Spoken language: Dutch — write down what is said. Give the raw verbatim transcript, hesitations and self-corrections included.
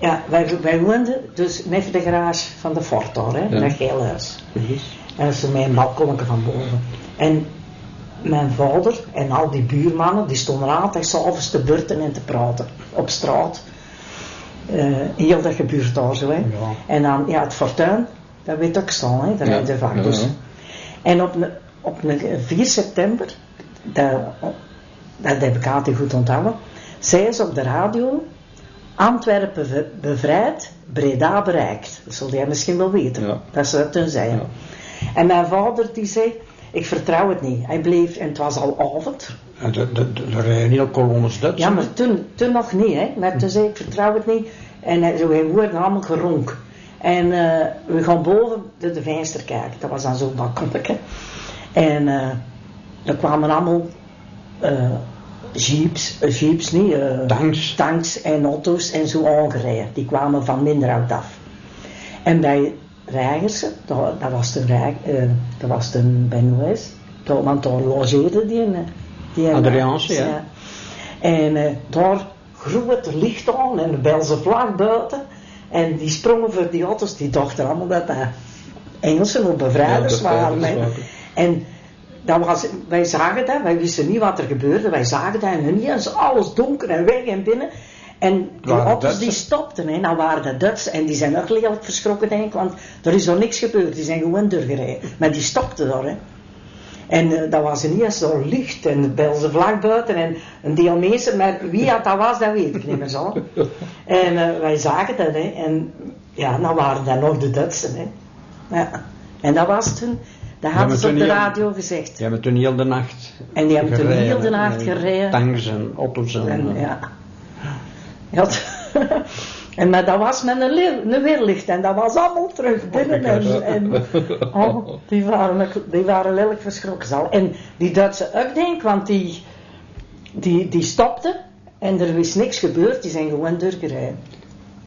Ja, wij, wij woonden dus net de garage van de Fort daar, hè, Ja. dat geel huis. Mhm. En dat is mijn balkonnetje van boven. En mijn vader en al die buurmannen, die stonden altijd s'avonds te burten en te praten op straat. Uh, heel dat gebeurt daar zo, hè. Ja. En dan, ja, het fortuin, dat weet ik staan, hè, daar Ja. rijden vaak Ja, dus. ja. En op, ne, op ne, vier september, dat, dat heb ik altijd goed onthouden, zei ze op de radio, Antwerpen be- bevrijd, Breda bereikt. Dat zul jij misschien wel weten, Ja. dat ze dat toen zeiden. Ja. En mijn vader die zei, ik vertrouw het niet. Hij bleef, en het was al avond. En de- de- de- Er rijden heel kolonnes Duits. Ja, maar toen, toen nog niet, hè. Maar toen zei ik, vertrouw het niet. En hij, zo, wij worden allemaal geronk. En uh, we gaan boven de, de venster kijken. Dat was dan zo'n balkonnetje. En uh, er kwamen allemaal uh, jeeps, uh, jeeps niet, uh, Tanks. tanks en auto's en zo aangereden. Die kwamen van Minderhout af. En bij Rijgersen, dat, dat was de Rij, uh, dat was de Benoîs, want daar logeerde die in. Die Adriaanse, ja. ja. En uh, daar groeit er licht aan en de Belgische vlag buiten. En die sprongen voor die auto's, die dachten allemaal dat dat Engelsen of bevrijders Ja, waren. bevrijders Hè. En dat was, wij zagen dat, wij wisten niet wat er gebeurde, wij zagen dat en ineens alles donker en weg en binnen. En die Waren auto's Duitse? die stopten, hè. Nou waren dat Duits en die zijn ook lelijk verschrokken denk ik, want er is er niks gebeurd, die zijn gewoon doorgereden. Maar die stopten daar, hè. En uh, dat was ineens zo licht en de Belgische vlag buiten en een deel mensen, maar wie dat, dat was, dat weet ik niet meer zo. En uh, wij zagen dat, hè. En ja, nou waren dat nog de Duitsen, hè. Ja. En dat was toen, dat hadden ze op de radio gezegd. Die hebben toen heel de nacht En die hebben toen gereden, heel de nacht en gereden. Tanks en auto's en... En, ja. Ja, en maar dat was met een, le- een weerlicht en dat was allemaal terug binnen en, en oh, die waren, die waren lelijk verschrokken zal. En die Duitse ook denk, want die, die, die stopten en er is niks gebeurd, die zijn gewoon doorgereden.